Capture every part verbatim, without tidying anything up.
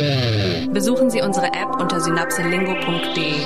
Besuchen Sie unsere App unter synapselingo punkt de.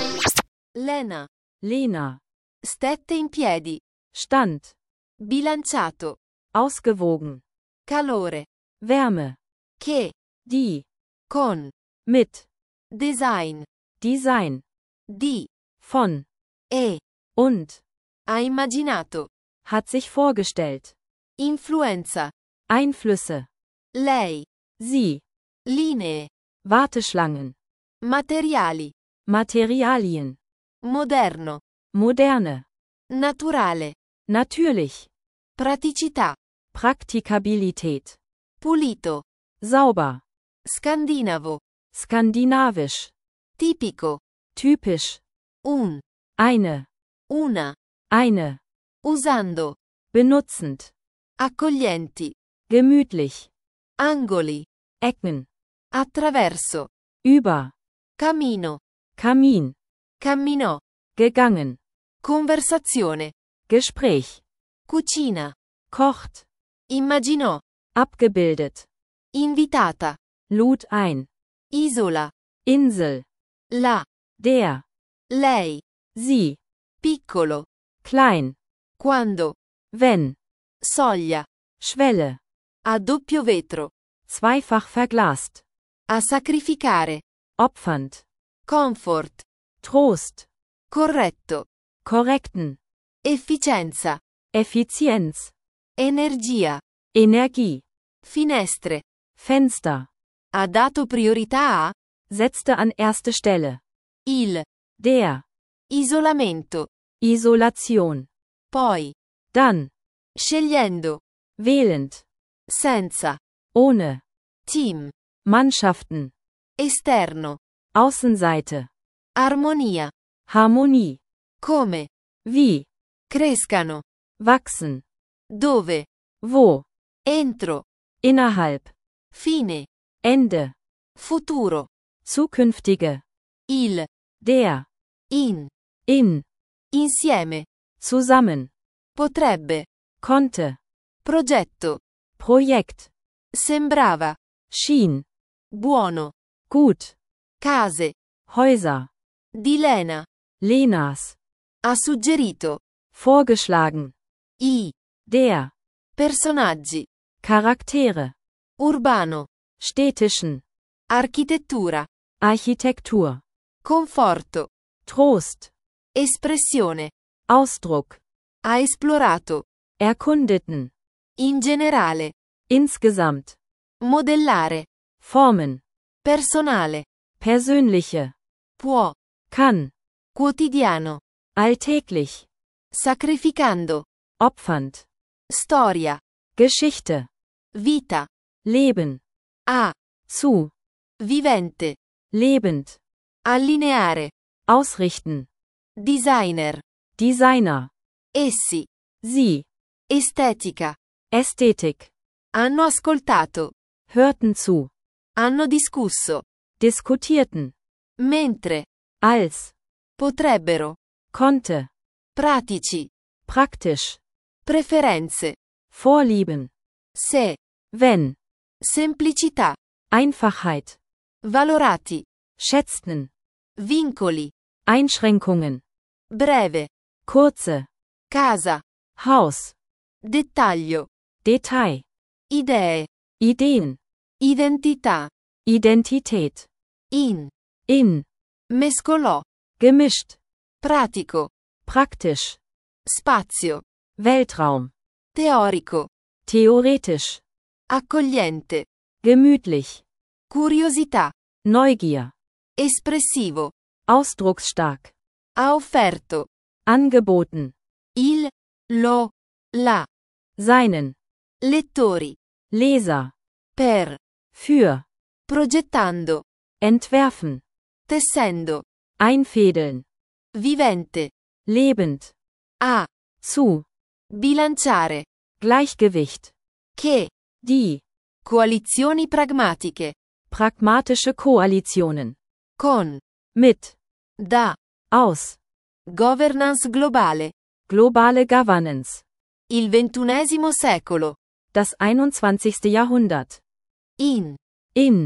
Lena. Lena. Stette in piedi. Stand. Bilanciato. Ausgewogen. Calore. Wärme. Che. Die. Con. Mit. Design. Design. Di. Von. E. Und. Ha immaginato. Hat sich vorgestellt. Influenza. Einflüsse. Lei. Sie. Linee. Warteschlangen. Materiali. Materialien. Moderno. Moderne. Naturale. Natürlich. Praticità. Praktikabilität. Pulito. Sauber. Scandinavo. Skandinavisch. Tipico. Typisch. Un. Eine. Una. Eine. Usando. Benutzend. Accoglienti. Gemütlich. Angoli. Ecken. Attraverso. Über. Camino. Kamin. Camminò. Gegangen. Conversazione. Gespräch. Cucina. Kocht. Immaginò. Abgebildet. Invitata. Lud ein. Isola. Insel. La. Der. Lei. Sie. Piccolo. Klein. Quando. Wenn. Soglia. Schwelle. A doppio vetro. Zweifach verglast. A sacrificare. Opfernd. Comfort. Trost. Corretto. Korrekten. Efficienza. Effizienz. Energia. Energie. Finestre. Fenster. Ha dato priorità a. Setzte an erste Stelle. Il. Der. Isolamento. Isolation. Poi. Dann. Scegliendo. Wählend. Senza. Ohne. Team. Mannschaften. Esterno. Außenseite. Armonia. Harmonie. Come. Wie. Crescano. Wachsen. Dove. Wo. Entro. Innerhalb. Fine. Ende. Futuro. Zukünftige. Il. Der. In. In. Insieme. Zusammen. Potrebbe. Konnte. Progetto. Projekt. Sembrava. Schien. Buono. Gut. Case. Häuser. Di Lena. Lenas. Ha suggerito. Vorgeschlagen. I. Der. Personaggi. Charaktere. Urbano. Städtischen. Architettura. Architektur. Conforto. Trost. Espressione. Ausdruck. Ha esplorato. Erkundeten. In generale. Insgesamt. Modellare. Formen. Personale. Persönliche. Può. Kann. Quotidiano. Alltäglich. Sacrificando. Opfernd. Storia. Geschichte. Vita. Leben. A. Zu. Vivente. Lebend. Allineare. Ausrichten. Designer. Designer. Essi. Sie. Estetica. Ästhetik. Hanno ascoltato. Hörten zu. Hanno discusso. Diskutierten. Mentre. Als. Potrebbero. Konnte. Pratici. Praktisch. Preferenze. Vorlieben. Se. Wenn. Semplicità. Einfachheit. Valorati. Schätzten. Vincoli. Einschränkungen. Breve. Kurze. Casa. Haus. Dettaglio. Detail. Idee. Ideen. Identità. Identität. In. In. Mescolò. Gemischt. Pratico. Praktisch. Spazio. Weltraum. Teorico. Theoretisch. Accogliente. Gemütlich. Curiosità. Neugier. Espressivo. Ausdrucksstark. Ha offerto. Angeboten. Il. Lo. La. Seinen. Lettori. Leser. Per. Für. Progettando. Entwerfen. Tessendo. Einfädeln. Vivente. Lebend. A. Zu. Bilanciare. Gleichgewicht. Che. Die. Coalizioni pragmatiche. Pragmatische Koalitionen. Con. Mit. Da. Aus. Governance globale. Globale Governance. Il ventunesimo secolo. Das einundzwanzigste Jahrhundert. In. In.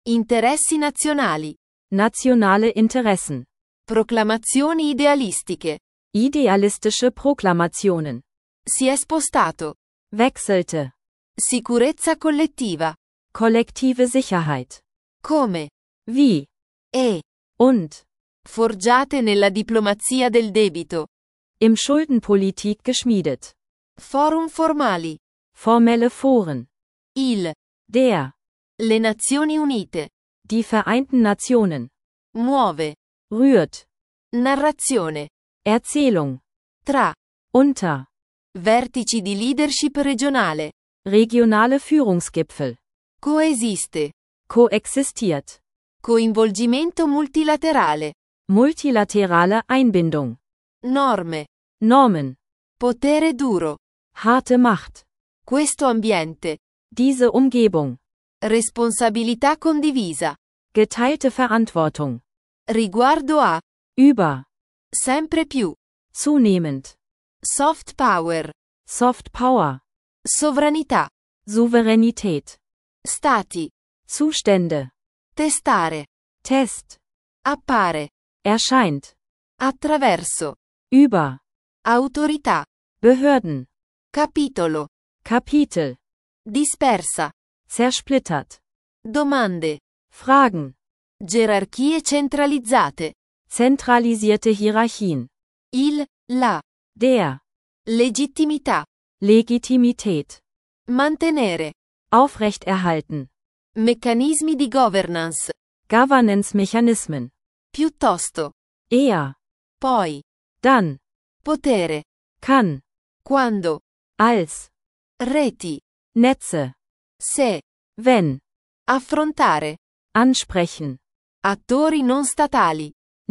Interessi nazionali. Nationale Interessen. Proclamazioni idealistiche. Idealistische Proklamationen. Si è spostato. Wechselte. Sicurezza collettiva. Kollektive Sicherheit. Come? Wie. E. Und. Forgiate nella diplomazia del debito. Im Schuldenpolitik geschmiedet. Forum formali. Formelle Foren. Il. Der. Le Nazioni Unite. Die Vereinten Nationen. Muove. Rührt. Narrazione. Erzählung. Tra. Unter. Vertici di leadership regionale. Regionale Führungsgipfel. Coesiste. Koexistiert. Coinvolgimento multilaterale. Multilaterale Einbindung. Norme. Normen. Potere duro. Harte Macht. Questo ambiente. Diese Umgebung. Responsabilità condivisa. Geteilte Verantwortung. Riguardo a. Über. Sempre più. Zunehmend. Soft power. Soft Power. Sovranità. Souveränität. Stati. Zustände. Testare. Test. Appare. Erscheint. Attraverso. Über. Autorità. Behörden. Capitolo. Kapitel. Dispersa. Zersplittert. Domande. Fragen. Gerarchie centralizzate. Zentralisierte Hierarchien. Il, la. Der. Legittimità. Legitimität. Mantenere. Aufrechterhalten. Meccanismi di governance. Governance-Mechanismen. Piuttosto. Eher. Poi. Dann. Potere. Kann. Quando. Als. Reti. Netze. Se. Wenn. Affrontare. Ansprechen. Attori non statali.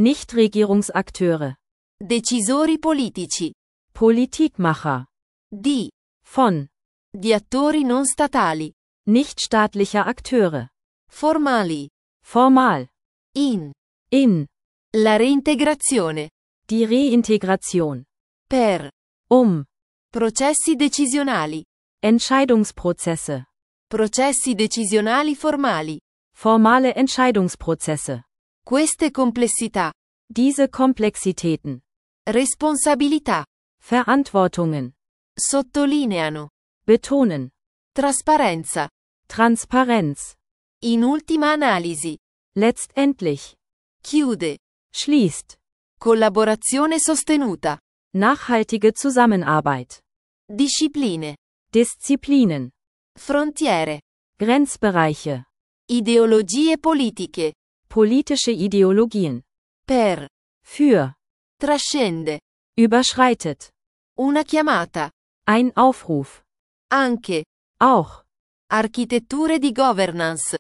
Nichtregierungsakteure. Decisori politici. Politikmacher. Di. Von. Di attori non statali. Nichtstaatlicher Akteure. Formali. Formal. In. In. La reintegrazione. Die Reintegration. Per. Um. Processi decisionali. Entscheidungsprozesse. Processi decisionali formali. Formale Entscheidungsprozesse. Queste complessità. Diese Komplexitäten. Responsabilità. Verantwortungen. Sottolineano. Betonen. Trasparenza. Transparenz. In ultima analisi. Letztendlich. Chiude. Schließt. Collaborazione sostenuta. Nachhaltige Zusammenarbeit. Discipline. Disziplinen. Frontiere. Grenzbereiche. Ideologie politiche. Politische Ideologien. Per. Für. Trascende. Überschreitet. Una chiamata. Ein Aufruf. Anche. Auch. Architetture di governance.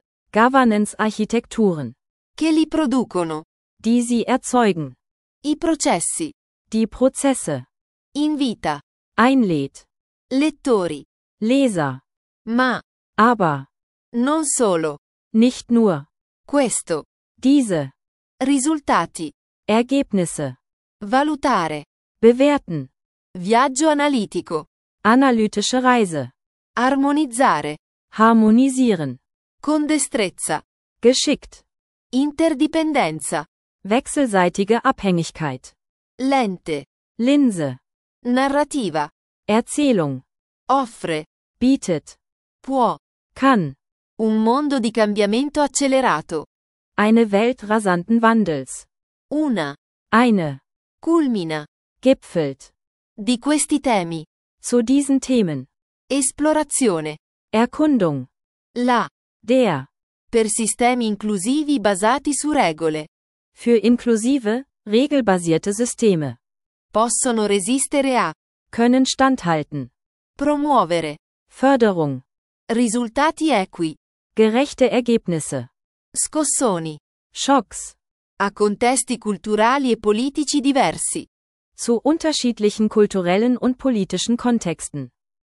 Governance-Architekturen. Che li producono. Die sie erzeugen. I processi. Die Prozesse. Invita. Einlädt. Lettori. Leser. Ma. Aber. Non solo. Nicht nur. Questo. Diese. Risultati. Ergebnisse. Valutare. Bewerten. Viaggio analitico. Analytische Reise. Armonizzare. Harmonisieren. Con destrezza. Geschickt. Interdipendenza. Wechselseitige Abhängigkeit. Lente. Linse. Narrativa. Erzählung. Offre. Bietet. Può. Kann. Un mondo di cambiamento accelerato. Eine Welt rasanten Wandels. Una. Eine. Culmina. Gipfelt. Di questi temi. Zu diesen Themen. Esplorazione. Erkundung. La. Der. Per sistemi inclusivi basati su regole. Für inklusive, regelbasierte Systeme. Possono resistere a. Können standhalten. Promuovere. Förderung. Risultati equi. Gerechte Ergebnisse. Scossoni. Schocks. A contesti culturali e politici diversi. Zu unterschiedlichen kulturellen und politischen Kontexten.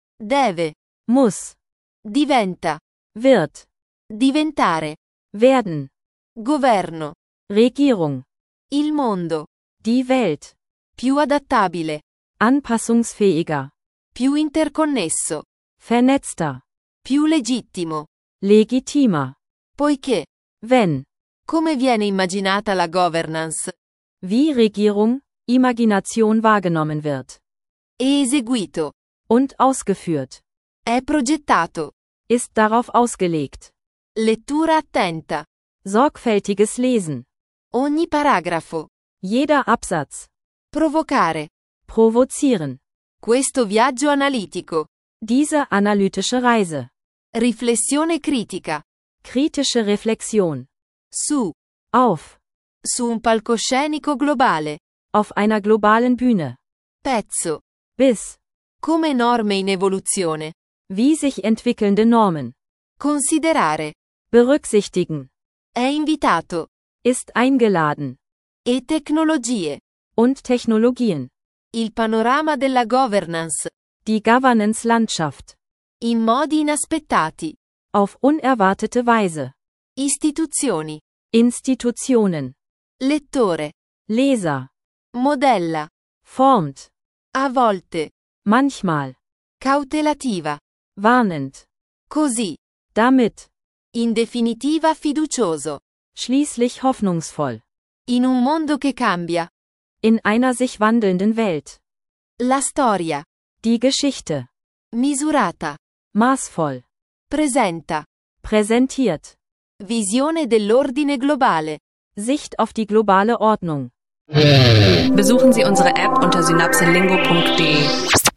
Deve. Muss. Diventa. Wird. Diventare. Werden. Governo. Regierung. Il mondo. Die Welt. Più adattabile. Anpassungsfähiger. Più interconnesso. Vernetzter. Più legittimo. Legitimer. Poiché. Wenn. Come viene immaginata la governance? Wie Regierung, Imagination wahrgenommen wird. È eseguito. Und ausgeführt. È progettato. Ist darauf ausgelegt. Lettura attenta. Sorgfältiges Lesen. Ogni paragrafo. Jeder Absatz. Provocare. Provozieren. Questo viaggio analitico. Diese analytische Reise. Riflessione critica. Kritische Reflexion. Su. Auf. Su un palcoscenico globale. Auf einer globalen Bühne. Pezzo. Bis. Come norme in evoluzione. Wie sich entwickelnde Normen. Considerare. Berücksichtigen. È invitato. Ist eingeladen. E tecnologie. Und Technologien. Il panorama della governance. Die Governance-Landschaft. In modi inaspettati. Auf unerwartete Weise. Istituzioni. Institutionen. Lettore. Leser. Modella. Formt. A volte. Manchmal. Cautelativa. Warnend. Così. Damit. In definitiva fiducioso. Schließlich hoffnungsvoll. In un mondo che cambia. In einer sich wandelnden Welt. La storia. Die Geschichte. Misurata. Maßvoll. Presenta. Präsentiert. Visione dell'ordine globale. Sicht auf die globale Ordnung. Besuchen Sie unsere App unter synapselingo punkt de.